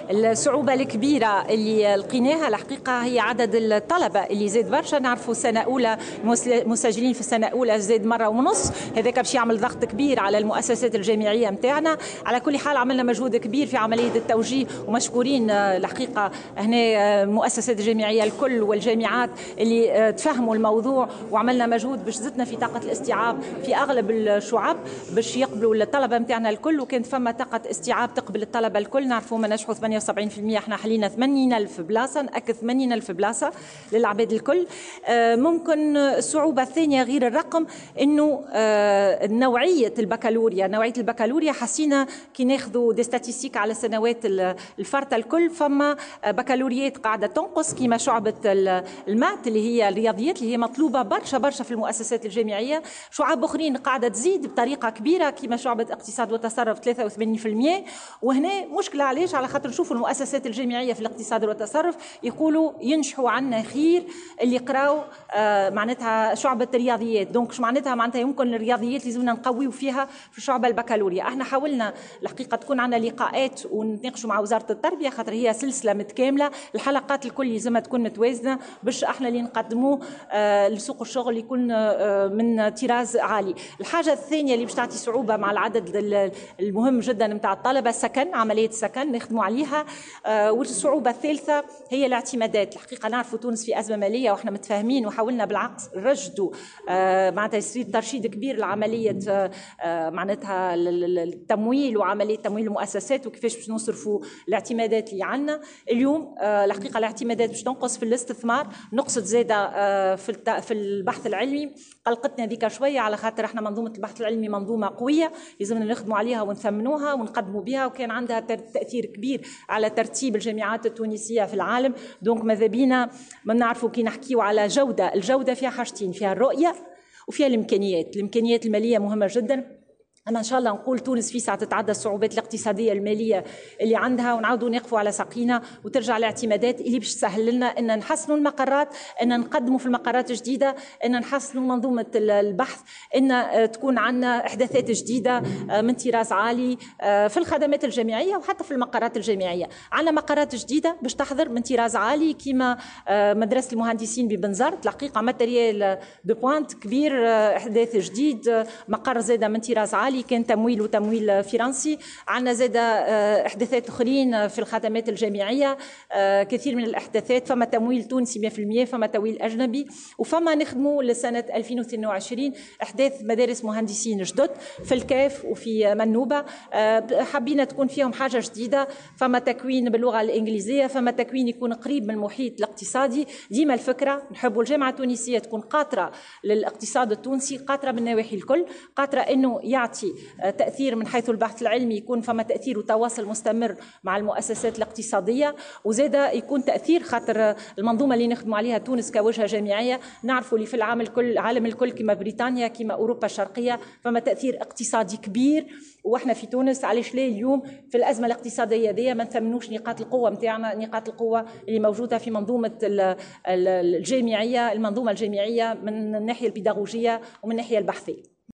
الصعوبة الكبيرة اللي لقيناها الحقيقة هي عدد الطلبة اللي زاد برشا. نعرفوا سنة أولى مسجلين في السنة الأولى زاد مرة ونص، هذاك باش يعمل ضغط كبير على المؤسسات الجامعية متاعنا. على كل حال عملنا مجهود كبير في عملية التوجيه، ومشكورين الحقيقة هنا المؤسسات الجامعية الكل والجامعات اللي تفهموا الموضوع، وعملنا مجهود باش زدنا في طاقة الاستيعاب في أغلب الشعب باش يقبلوا الطلبة متاعنا الكل، وكانت فما طاقة استيعاب تقبل الطلبة الكل. نعرفوا ما نجحوا 78%، احنا حلينا 80,000 بلاصة، نأكد 80,000 بلاصة للعباد الكل. ممكن الصعوبة الثانية غير الرقم انه نوعية البكالوريا حسينا كي ناخذوا دي ستاتيستيك على السنوات الفارطة الكل، فما بكالوريات قاعدة تنقص كما شعبة المات اللي هي الرياضيات اللي هي مطلوبة برشا في المؤسسات الجامعية. شعب اخرين قاعدة تزيد بطريقة كبيرة كما شعبة اقتصاد وتصرف 83%. وهنا مشكلة علاش؟ على خاطر نشوفوا المؤسسات الجامعية في الاقتصاد والتصرف يقولوا ينجحوا عنا خير اللي يقراوا معناتها شعبة الرياضيات. دونك شو معناتها يمكن الرياضيات لازمنا نقويوا فيها في الشعبة البكالوريا. احنا حاولنا الحقيقة تكون عندنا لقاءات ونتناقشوا مع وزارة التربية، خاطر هي سلسلة متكاملة، الحلقات الكل لازمها تكون متوازنة باش احنا اللي نقدموه لسوق الشغل يكون من طراز عالي. الحاجة الثانية اللي باش تعطي صعوبة مع العدد المهم جدا نتاع الطلبة السكن، عملية السكن نخدموا عليها. والصعوبة الثالثة هي الاعتمادات. الحقيقة نعرفوا تونس في أزمة مالية واحنا متفاهمين، وحاولنا بالعكس نرشدوا معناتها يصير ترشيد كبير لعملية معناتها التمويل وعملية تمويل المؤسسات وكيفاش باش نصرفوا الاعتمادات اللي عندنا. اليوم الحقيقة الاعتمادات باش تنقص في الاستثمار، نقصد زادة في البحث العلمي. قلقتنا ذيك شوية على خاطر احنا منظومة البحث العلمي منظومة قوية لازمنا نخدموا عليها ونثمنوها ونقدموا بها، وكان عندها تأثير كبير على ترتيب الجامعات التونسية في العالم. دونك ماذا بينا ما نعرفوا كي نحكيوا على جودة، الجودة فيها حاجتين، فيها الرؤية وفيها الإمكانيات المالية مهمة جدا. أما إن شاء الله نقول تونس في ساعة تتعدى الصعوبات الاقتصادية المالية اللي عندها، ونعاودوا نقفوا على ساقينا وترجع الاعتمادات اللي باش تسهل لنا أن نحسنوا المقرات، أن نقدموا في المقرات جديدة، أن نحسنوا منظومة البحث، أن تكون عندنا إحداثات جديدة من طراز عالي في الخدمات الجامعية وحتى في المقرات الجامعية. عندنا مقرات جديدة باش تحضر من طراز عالي كما مدرسة المهندسين ببنزرت، الحقيقة ماتريال دو بوينت كبير، إحداث جديد، مقر زادة من طراز عالي كان تمويل فرنسي. عندنا زادة احداثات اخرين في الخدمات الجامعيه، كثير من الاحداثات، فما تمويل تونسي 100%، فما تمويل اجنبي، وفما نخدموا لسنه 2022 احداث مدارس مهندسين جدد في الكاف وفي منوبه. حابين تكون فيهم حاجه جديده، فما تكوين باللغه الانجليزيه، فما تكوين يكون قريب من المحيط الاقتصادي. ديما الفكره نحبوا الجامعه التونسيه تكون قاطره للاقتصاد التونسي، قاطره من النواحي الكل، قاطره انه يعطي تأثير من حيث البحث العلمي، يكون فما تأثير وتواصل مستمر مع المؤسسات الاقتصادية، وزادة يكون تأثير خاطر المنظومة اللي نخدموا عليها تونس كوجهة جامعية. نعرفوا اللي في العالم الكل كما بريطانيا كما أوروبا الشرقية فما تأثير اقتصادي كبير، واحنا في تونس علاش ليه اليوم في الأزمة الاقتصادية دي ما نثمنوش نقاط القوة متاعنا، نقاط القوة اللي موجودة في منظومة الجامعية، المنظومة الجامعية من الناحية البيداغوجية ومن الناحية البحثية.